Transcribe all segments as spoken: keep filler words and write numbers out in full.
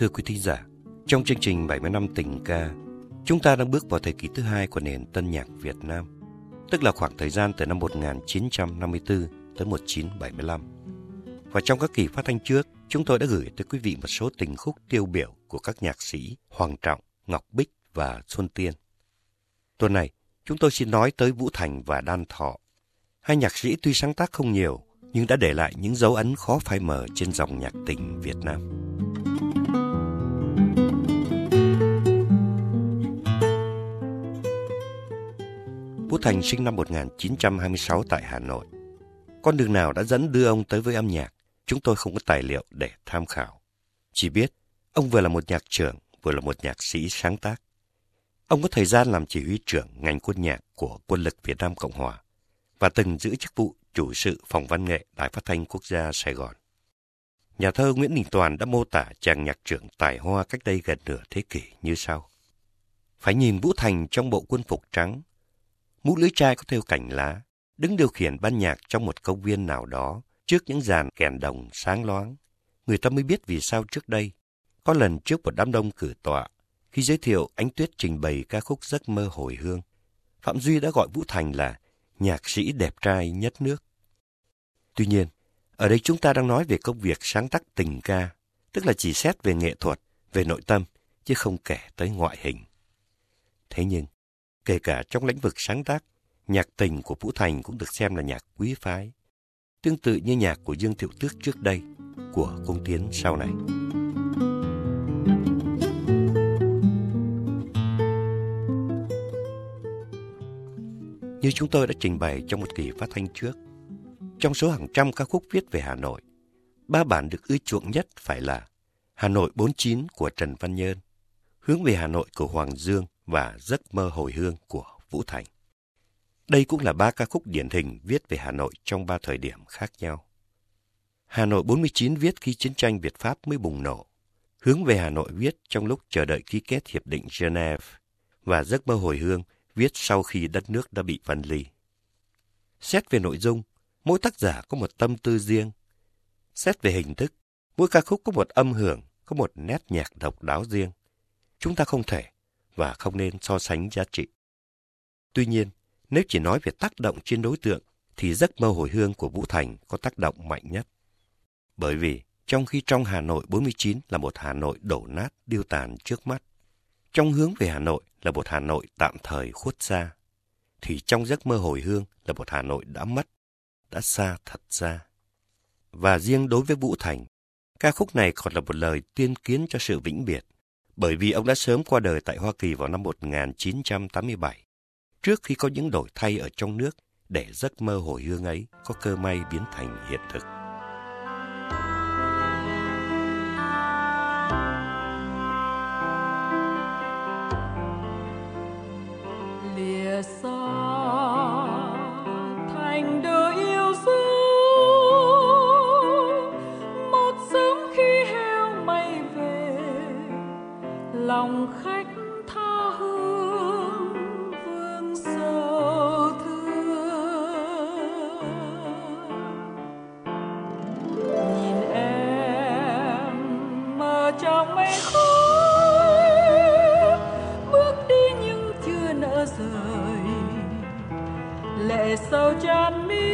Thưa quý thính giả, trong chương trình bảy mươi năm tình ca, chúng ta đang bước vào thời kỳ thứ hai của nền tân nhạc Việt Nam, tức là khoảng thời gian từ năm một nghìn chín trăm năm mươi tư tới một nghìn chín trăm bảy mươi lăm. Và trong các kỳ phát thanh trước, chúng tôi đã gửi tới quý vị một số tình khúc tiêu biểu của các nhạc sĩ Hoàng Trọng, Ngọc Bích và Xuân Tiên. Tuần này, chúng tôi xin nói tới Vũ Thành và Đan Thọ. Hai nhạc sĩ tuy sáng tác không nhiều, nhưng đã để lại những dấu ấn khó phai mờ trên dòng nhạc tình Việt Nam. Vũ Thành sinh năm một nghìn chín trăm hai mươi sáu tại Hà Nội. Con đường nào đã dẫn đưa ông tới với âm nhạc, chúng tôi không có tài liệu để tham khảo. Chỉ biết, ông vừa là một nhạc trưởng, vừa là một nhạc sĩ sáng tác. Ông có thời gian làm chỉ huy trưởng ngành quân nhạc của Quân lực Việt Nam Cộng Hòa và từng giữ chức vụ chủ sự phòng văn nghệ Đài Phát thanh Quốc gia Sài Gòn. Nhà thơ Nguyễn Đình Toàn đã mô tả chàng nhạc trưởng tài hoa cách đây gần nửa thế kỷ như sau. Phải nhìn Vũ Thành trong bộ quân phục trắng, mũ lưỡi chai có thêu cành lá, đứng điều khiển ban nhạc trong một công viên nào đó trước những dàn kèn đồng sáng loáng. Người ta mới biết vì sao trước đây, có lần trước một đám đông cử tọa, khi giới thiệu Ánh Tuyết trình bày ca khúc Giấc mơ hồi hương, Phạm Duy đã gọi Vũ Thành là nhạc sĩ đẹp trai nhất nước. Tuy nhiên, ở đây chúng ta đang nói về công việc sáng tác tình ca, tức là chỉ xét về nghệ thuật, về nội tâm, chứ không kể tới ngoại hình. Thế nhưng, kể cả trong lĩnh vực sáng tác, nhạc tình của Vũ Thành cũng được xem là nhạc quý phái, tương tự như nhạc của Dương Thiệu Tước trước đây, của Cung Tiến sau này. Như chúng tôi đã trình bày trong một kỳ phát thanh trước, trong số hàng trăm ca khúc viết về Hà Nội, ba bản được ưa chuộng nhất phải là Hà Nội bốn chín của Trần Văn Nhơn, Hướng về Hà Nội của Hoàng Dương và Giấc mơ hồi hương của Vũ Thành. Đây cũng là ba ca khúc điển hình viết về Hà Nội trong ba thời điểm khác nhau. Hà Nội bốn chín viết khi chiến tranh Việt-Pháp mới bùng nổ, Hướng về Hà Nội viết trong lúc chờ đợi ký kết Hiệp định Geneva, và Giấc mơ hồi hương viết sau khi đất nước đã bị phân ly. Xét về nội dung, mỗi tác giả có một tâm tư riêng. Xét về hình thức, mỗi ca khúc có một âm hưởng, có một nét nhạc độc đáo riêng. Chúng ta không thể và không nên so sánh giá trị. Tuy nhiên, nếu chỉ nói về tác động trên đối tượng, thì Giấc mơ hồi hương của Vũ Thành có tác động mạnh nhất. Bởi vì, trong khi trong Hà Nội bốn chín là một Hà Nội đổ nát điêu tàn trước mắt, trong Hướng về Hà Nội là một Hà Nội tạm thời khuất xa, thì trong Giấc mơ hồi hương là một Hà Nội đã mất, đã xa thật xa. Và riêng đối với Vũ Thành, ca khúc này còn là một lời tuyên kiến cho sự vĩnh biệt, bởi vì ông đã sớm qua đời tại Hoa Kỳ vào năm một nghìn chín trăm tám mươi bảy, trước khi có những đổi thay ở trong nước để giấc mơ hồi hương ấy có cơ may biến thành hiện thực. Lìa xa thành đời yêu dấu, một sớm khi heo mây về, lòng khách tha hương vương sầu thương. Nhìn em mơ trong mây khói, bước đi nhưng chưa nỡ rời, lệ sâu tràn mi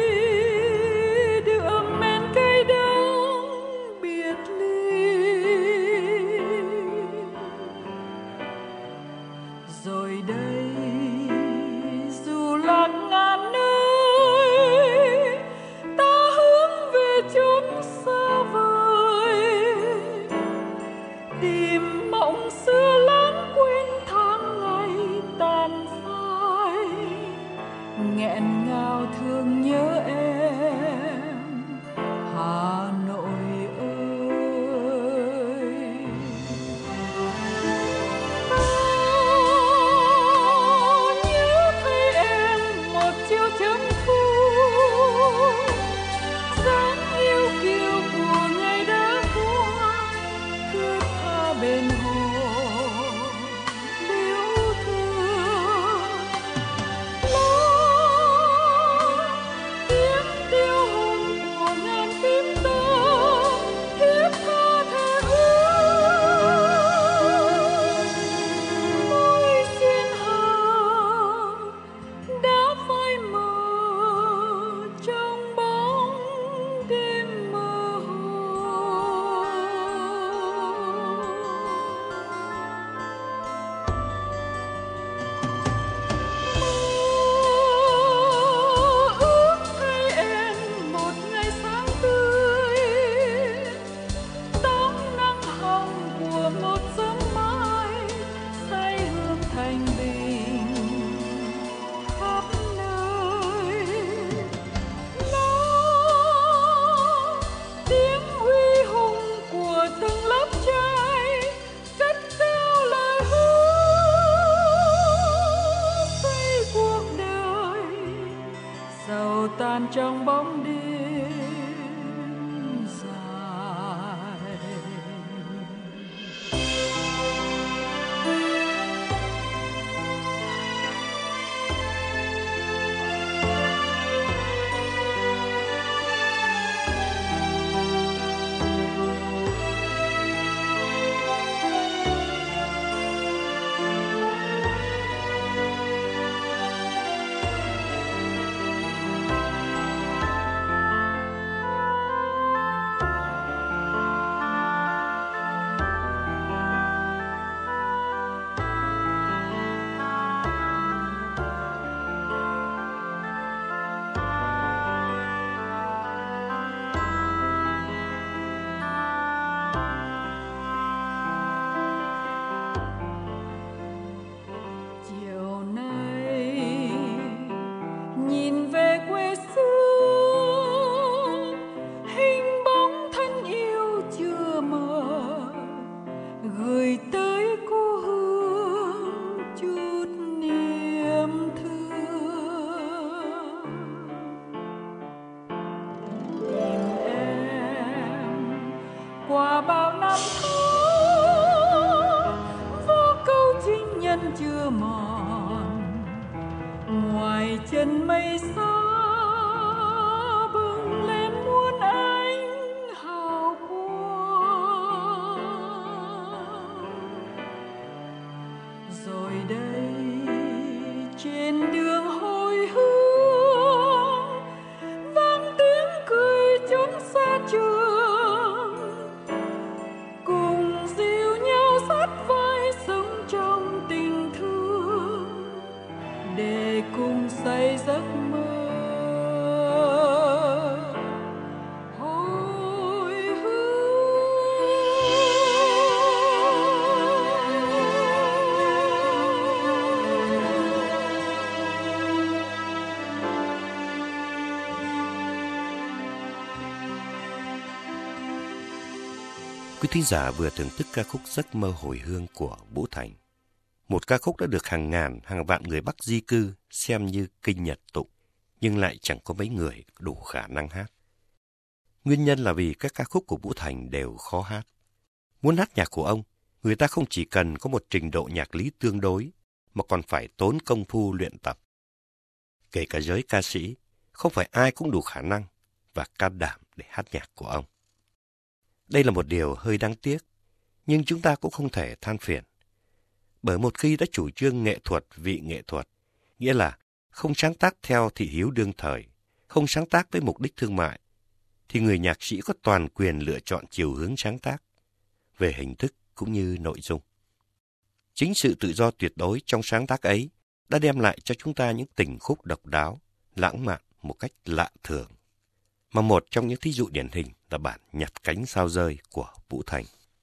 đưa men cây đắng biệt ly. Rồi đây dù lạc ngàn nơi, ta hướng về chốn xa vời, tìm mộng xưa lãng quên tháng ngày tàn phai, nghẹn ngào thương nhớ em Hà Nội ơi. Ta nhớ thấy em một chiều chấm thu, dáng yêu kiều của ngày đã qua, thướt tha bên hồ liễu thương. Tiếng tiêu hồn của ngàn phím tơ sầu tan trong bóng đêm dài. Qua bao năm tháng vô câu duyên nhân chưa mòn, ngoài chân mây xa bừng lên muôn ánh hào quang. Rồi đây trên đường hồi hương vang tiếng cười chốn xa trường, để cùng say giấc mơ hồi hương. Quý thính giả vừa thưởng thức ca khúc Giấc mơ hồi hương của Vũ Thành. Một ca khúc đã được hàng ngàn, hàng vạn người Bắc di cư xem như kinh nhật tụng, nhưng lại chẳng có mấy người đủ khả năng hát. Nguyên nhân là vì các ca khúc của Vũ Thành đều khó hát. Muốn hát nhạc của ông, người ta không chỉ cần có một trình độ nhạc lý tương đối, mà còn phải tốn công phu luyện tập. Kể cả giới ca sĩ, không phải ai cũng đủ khả năng và can đảm để hát nhạc của ông. Đây là một điều hơi đáng tiếc, nhưng chúng ta cũng không thể than phiền. Bởi một khi đã chủ trương nghệ thuật vị nghệ thuật, nghĩa là không sáng tác theo thị hiếu đương thời, không sáng tác với mục đích thương mại, thì người nhạc sĩ có toàn quyền lựa chọn chiều hướng sáng tác, về hình thức cũng như nội dung. Chính sự tự do tuyệt đối trong sáng tác ấy đã đem lại cho chúng ta những tình khúc độc đáo, lãng mạn một cách lạ thường. Mà một trong những thí dụ điển hình là bản Nhặt cánh sao rơi của Vũ Thành.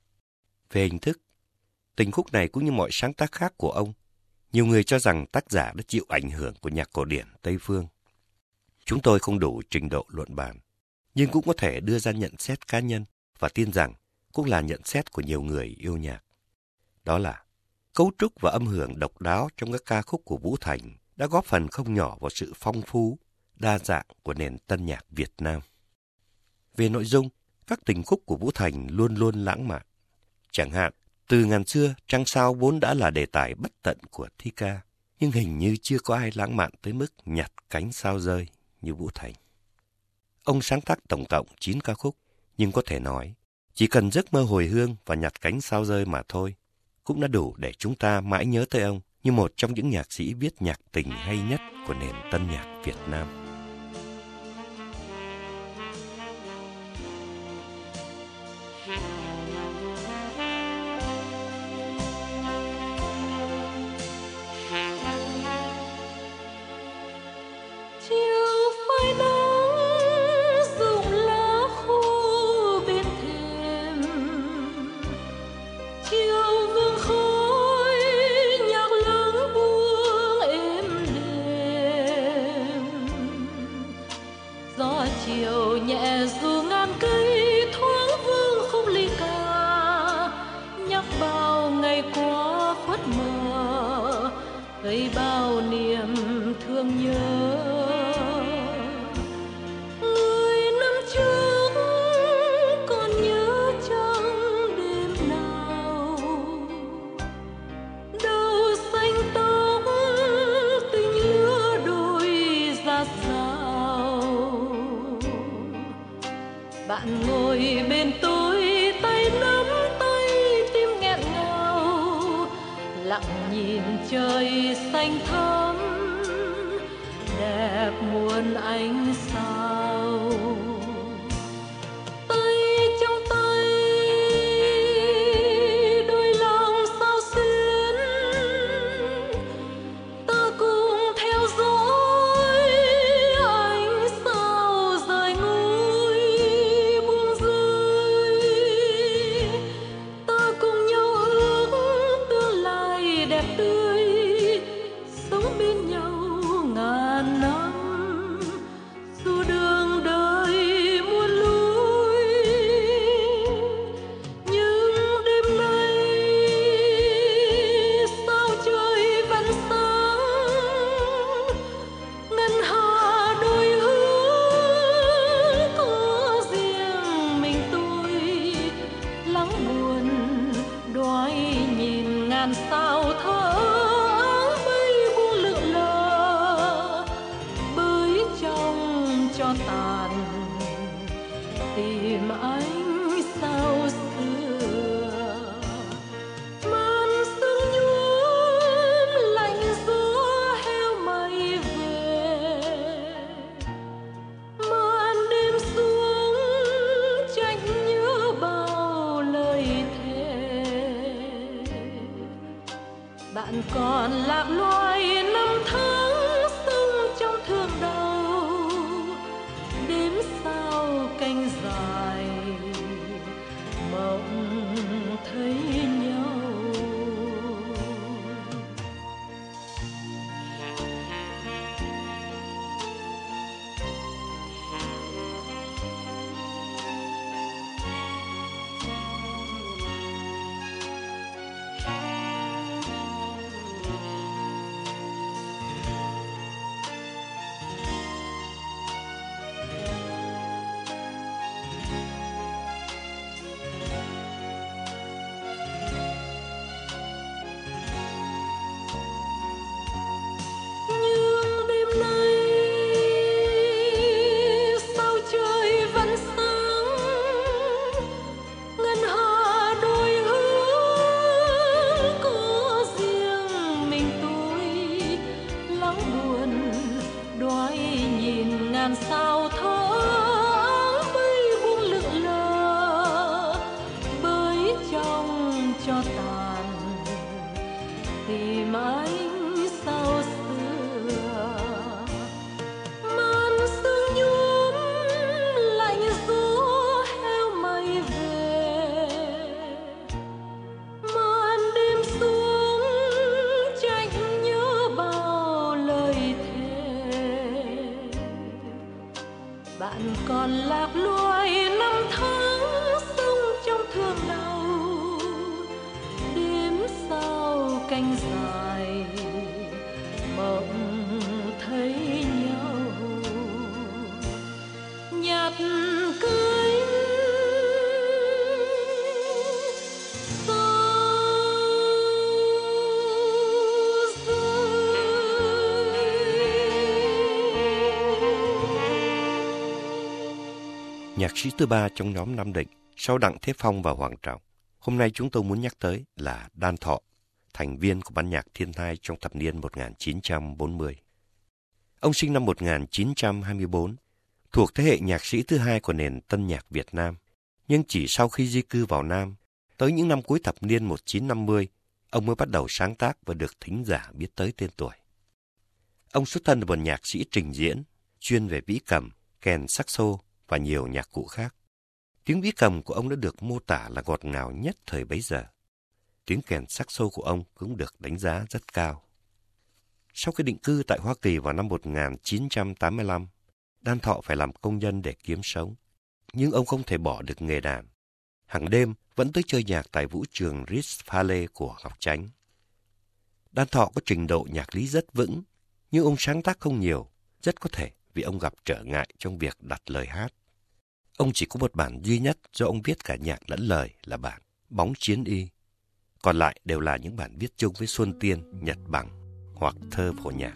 Về hình thức, tình khúc này cũng như mọi sáng tác khác của ông, nhiều người cho rằng tác giả đã chịu ảnh hưởng của nhạc cổ điển Tây Phương. Chúng tôi không đủ trình độ luận bàn, nhưng cũng có thể đưa ra nhận xét cá nhân và tin rằng cũng là nhận xét của nhiều người yêu nhạc. Đó là cấu trúc và âm hưởng độc đáo trong các ca khúc của Vũ Thành đã góp phần không nhỏ vào sự phong phú, đa dạng của nền tân nhạc Việt Nam. Về nội dung, các tình khúc của Vũ Thành luôn luôn lãng mạn. Chẳng hạn, từ ngàn xưa, trăng sao vốn đã là đề tài bất tận của thi ca, nhưng hình như chưa có ai lãng mạn tới mức nhặt cánh sao rơi như Vũ Thành. Ông sáng tác tổng cộng chín ca khúc, nhưng có thể nói, chỉ cần Giấc mơ hồi hương và Nhặt cánh sao rơi mà thôi, cũng đã đủ để chúng ta mãi nhớ tới ông như một trong những nhạc sĩ viết nhạc tình hay nhất của nền tân nhạc Việt Nam. Chiều nhẹ dù ngàn cây thoáng vương khúc ly ca, nhắc bao ngày qua khuất mờ, gây bao niềm thương nhớ. tàn, tìm anh sao xưa. Màn sương nhuốm lạnh gió heo mây về, màn đêm xuống trách nhớ bao lời thề. Bạn còn lạc loài năm tháng sống trong thương đau, đêm sao canh dài mộng thấy nhau. Sao thoáng mây buông lượn lờ, bới trong cho tàn tìm anh sao xưa. Màn sương nhuốm lạnh gió heo mây về, màn đêm xuống trách nhớ bao lời thề. Bạn còn lạc loài năm tháng sống trong thương đau, đêm sao canh dài mộng thấy nhau. Nhạt cánh Nhạc sĩ thứ ba trong nhóm Nam Định, sau Đặng Thế Phong và Hoàng Trọng, hôm nay chúng tôi muốn nhắc tới là Đan Thọ, thành viên của ban nhạc Thiên Thai trong thập niên một nghìn chín trăm bốn mươi. Ông sinh năm một nghìn chín trăm hai mươi tư, thuộc thế hệ nhạc sĩ thứ hai của nền tân nhạc Việt Nam, nhưng chỉ sau khi di cư vào Nam, tới những năm cuối thập niên một nghìn chín trăm năm mươi, ông mới bắt đầu sáng tác và được thính giả biết tới tên tuổi. Ông xuất thân là một nhạc sĩ trình diễn, chuyên về vĩ cầm, kèn saxo và nhiều nhạc cụ khác. Tiếng vĩ cầm của ông đã được mô tả là ngọt ngào nhất thời bấy giờ. Tiếng kèn saxo của ông cũng được đánh giá rất cao. Sau khi định cư tại Hoa Kỳ vào năm một nghìn chín trăm tám mươi lăm, Đan Thọ phải làm công nhân để kiếm sống. Nhưng ông không thể bỏ được nghề đàn. Hàng đêm vẫn tới chơi nhạc tại vũ trường Ritz Palais của Ngọc Chánh. Đan Thọ có trình độ nhạc lý rất vững, nhưng ông sáng tác không nhiều, rất có thể vì ông gặp trở ngại trong việc đặt lời hát. Ông chỉ có một bản duy nhất do ông viết cả nhạc lẫn lời là bản Bóng Chiến Y. Còn lại đều là những bản viết chung với Xuân Tiên, Nhật Bằng hoặc thơ phổ nhạc.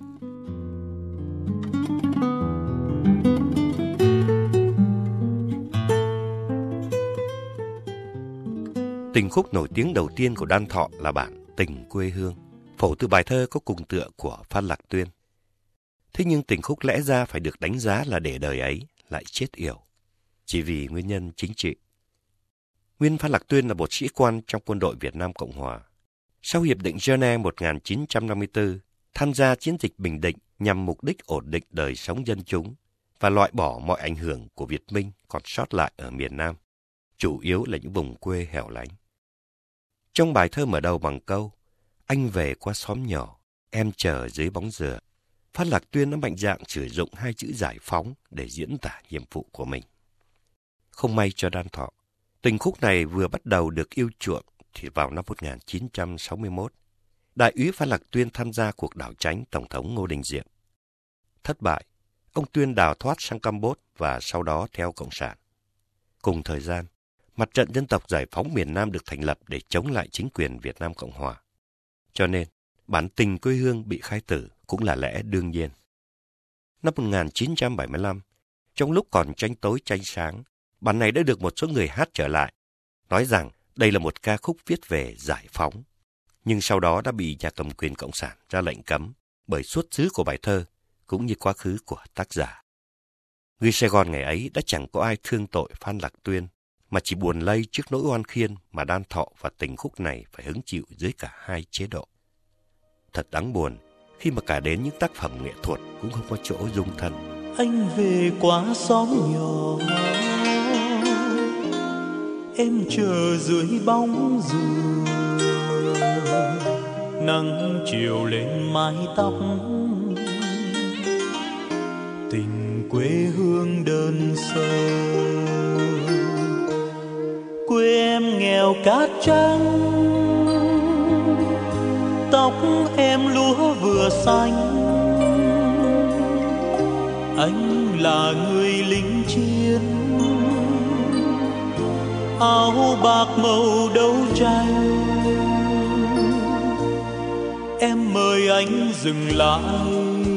Tình khúc nổi tiếng đầu tiên của Đan Thọ là bản Tình Quê Hương, phổ từ bài thơ có cùng tựa của Phan Lạc Tuyên. Thế nhưng tình khúc lẽ ra phải được đánh giá là để đời ấy lại chết yểu, chỉ vì nguyên nhân chính trị. Nguyên Phan Lạc Tuyên là một sĩ quan trong quân đội Việt Nam Cộng Hòa. Sau Hiệp định Geneva một nghìn chín trăm năm mươi tư, tham gia chiến dịch Bình Định nhằm mục đích ổn định đời sống dân chúng và loại bỏ mọi ảnh hưởng của Việt Minh còn sót lại ở miền Nam, chủ yếu là những vùng quê hẻo lánh. Trong bài thơ mở đầu bằng câu "Anh về qua xóm nhỏ, em chờ dưới bóng dừa", Phan Lạc Tuyên đã mạnh dạn sử dụng hai chữ giải phóng để diễn tả nhiệm vụ của mình. Không may cho Đan Thọ, tình khúc này vừa bắt đầu được yêu chuộng thì vào năm một nghìn chín trăm sáu mươi mốt, Đại úy Phan Lạc Tuyên tham gia cuộc đảo chánh Tổng thống Ngô Đình Diệm. Thất bại, ông Tuyên đào thoát sang Campuchia và sau đó theo Cộng sản. Cùng thời gian, Mặt trận Dân tộc Giải phóng miền Nam được thành lập để chống lại chính quyền Việt Nam Cộng Hòa. Cho nên, bản Tình Quê Hương bị khai tử cũng là lẽ đương nhiên. Năm một nghìn chín trăm bảy mươi lăm, trong lúc còn tranh tối tranh sáng, bản này đã được một số người hát trở lại, nói rằng đây là một ca khúc viết về giải phóng. Nhưng sau đó đã bị nhà cầm quyền Cộng sản ra lệnh cấm bởi xuất xứ của bài thơ cũng như quá khứ của tác giả. Người Sài Gòn ngày ấy đã chẳng có ai thương tội Phan Lạc Tuyên, mà chỉ buồn lây trước nỗi oan khiên mà Đan Thọ và tình khúc này phải hứng chịu dưới cả hai chế độ. Thật đáng buồn khi mà cả đến những tác phẩm nghệ thuật cũng không có chỗ dung thân. Anh về qua xóm nhỏ, em chờ dưới bóng dừa, nắng chiều lên mái tóc, tình quê hương đơn sơ. Quê em nghèo cát trắng, tóc em lúa vừa xanh. Anh là người lính chiến, áo bạc màu đấu tranh. Em mời anh dừng lại,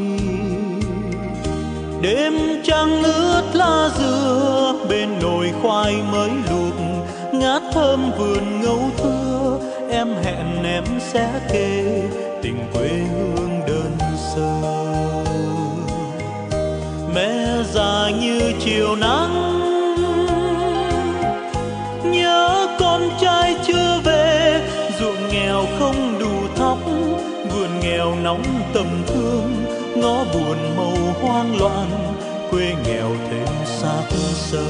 đêm trăng ướt lá dừa, bên nồi khoai mới luộc ngát thơm vườn ngâu thưa. Em hẹn em sẽ kể tình quê hương đơn sơ. Mẹ già như chiều nắng, nhớ con trai chưa về. Ruộng nghèo không đủ thóc, vườn nghèo nóng tầm thương. Ngõ buồn màu hoang loạn, quê nghèo thêm xác xơ.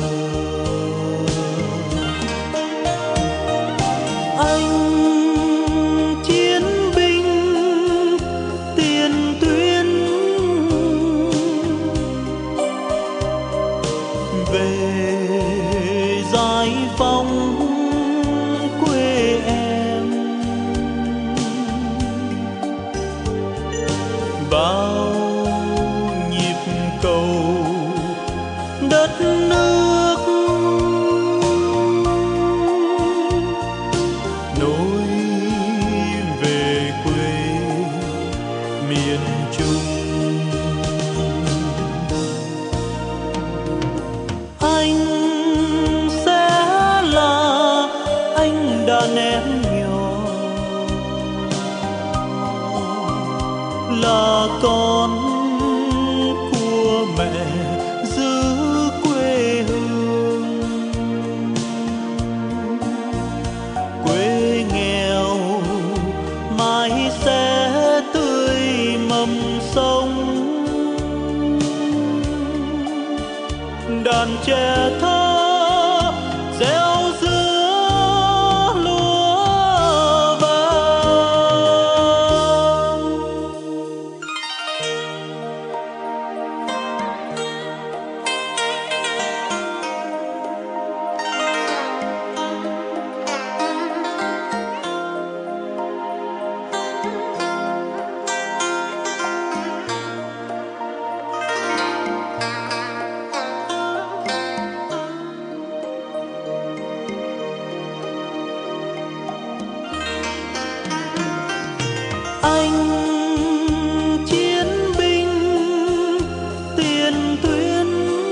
Anh chiến binh tiền tuyến, về giải phóng quê em. Bao nhịp cầu đất nước, nối về quê miền Trung. Anh sẽ là anh đàn em nhỏ, là con của mẹ giữ quê hương. Quê nghèo mãi sẽ tươi mầm sống, đàn trẻ thơ gieo giữa lúa vàng. Anh chiến binh tiền tuyến,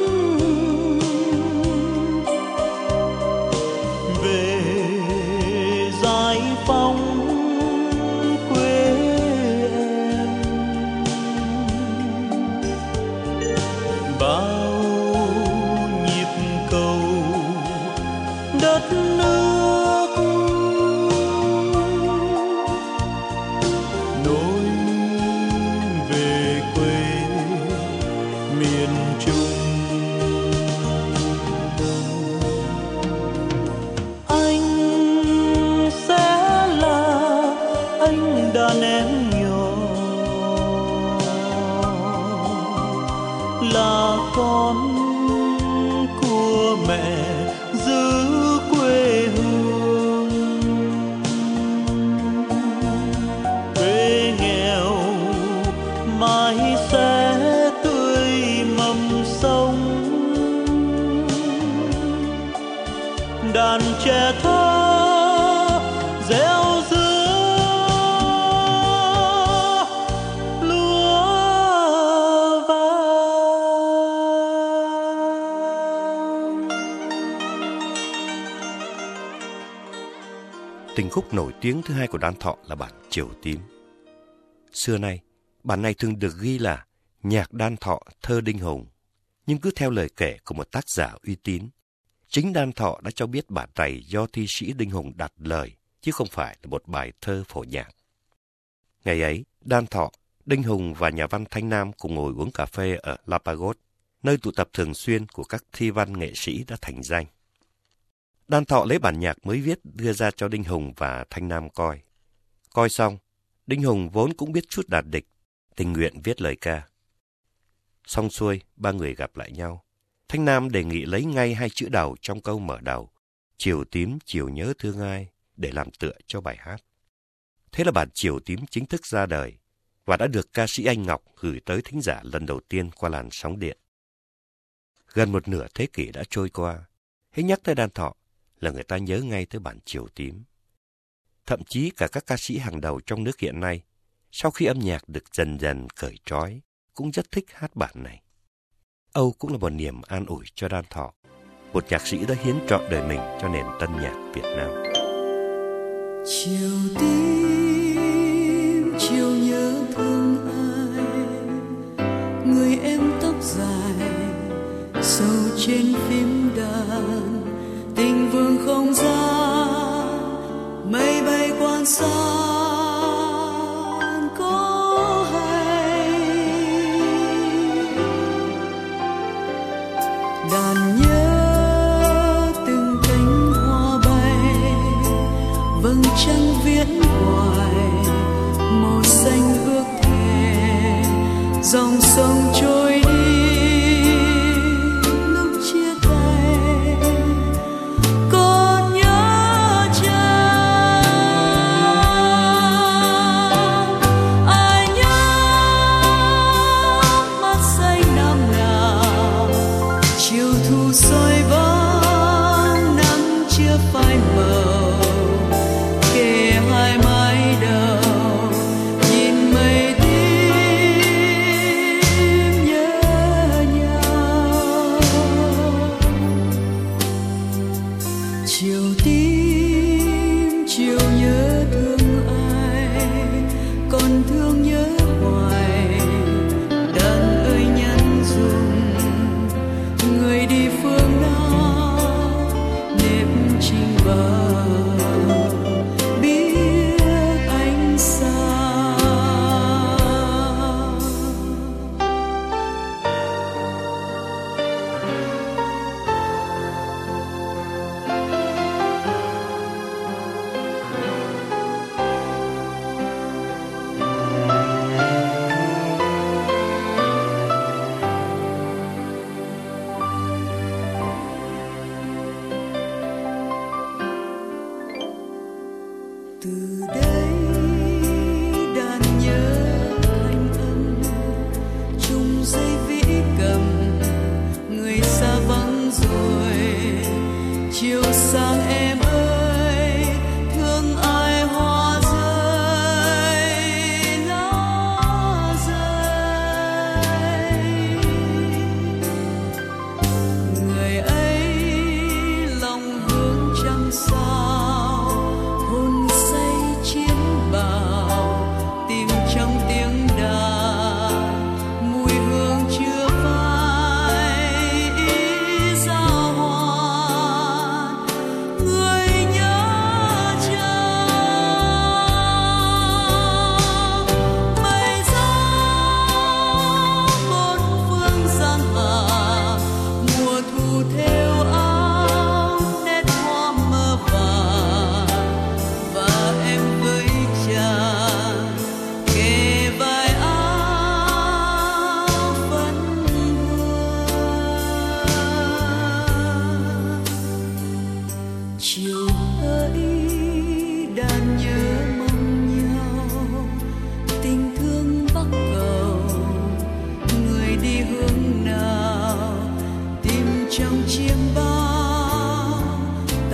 về giải phóng quê em. Bao nhịp cầu đất nước, nối về quê miền Trung. Anh sẽ là anh đàn em nhỏ, là con của mẹ giữ quê hương. Quê nghèo mãi sẽ tươi mầm sống, đàn trẻ thơ gieo giữa lúa vàng. Tình khúc nổi tiếng thứ hai của Đan Thọ là bản Chiều Tím. Xưa nay, bản này thường được ghi là nhạc Đan Thọ thơ Đinh Hùng, nhưng cứ theo lời kể của một tác giả uy tín, chính Đan Thọ đã cho biết bản này do thi sĩ Đinh Hùng đặt lời, chứ không phải là một bài thơ phổ nhạc. Ngày ấy, Đan Thọ, Đinh Hùng và nhà văn Thanh Nam cùng ngồi uống cà phê ở La Pagode, nơi tụ tập thường xuyên của các thi văn nghệ sĩ đã thành danh. Đan Thọ lấy bản nhạc mới viết đưa ra cho Đinh Hùng và Thanh Nam coi. Coi xong, Đinh Hùng vốn cũng biết chút đàn địch, tình nguyện viết lời ca. Xong xuôi, ba người gặp lại nhau. Thanh Nam đề nghị lấy ngay hai chữ đầu trong câu mở đầu, Chiều Tím chiều nhớ thương ai, để làm tựa cho bài hát. Thế là bản Chiều Tím chính thức ra đời và đã được ca sĩ Anh Ngọc gửi tới thính giả lần đầu tiên qua làn sóng điện. Gần một nửa thế kỷ đã trôi qua, hễ nhắc tới Đan Thọ là người ta nhớ ngay tới bản Chiều Tím. Thậm chí cả các ca sĩ hàng đầu trong nước hiện nay, sau khi âm nhạc được dần dần cởi trói, cũng rất thích hát bản này. Âu cũng là một niềm an ủi cho Đan Thọ, một nhạc sĩ đã hiến trọn đời mình cho nền tân nhạc Việt Nam. Chiều tím, chiều nhớ thương ai, người em tóc dài, sâu trên phím đàn, tình vương không gian, mây bay quan san có hay. Đàn nhớ từng cánh hoa bay, vầng trăng viễn hoài, màu xanh ước thề, dòng sông trôi đi.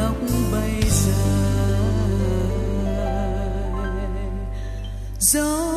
gió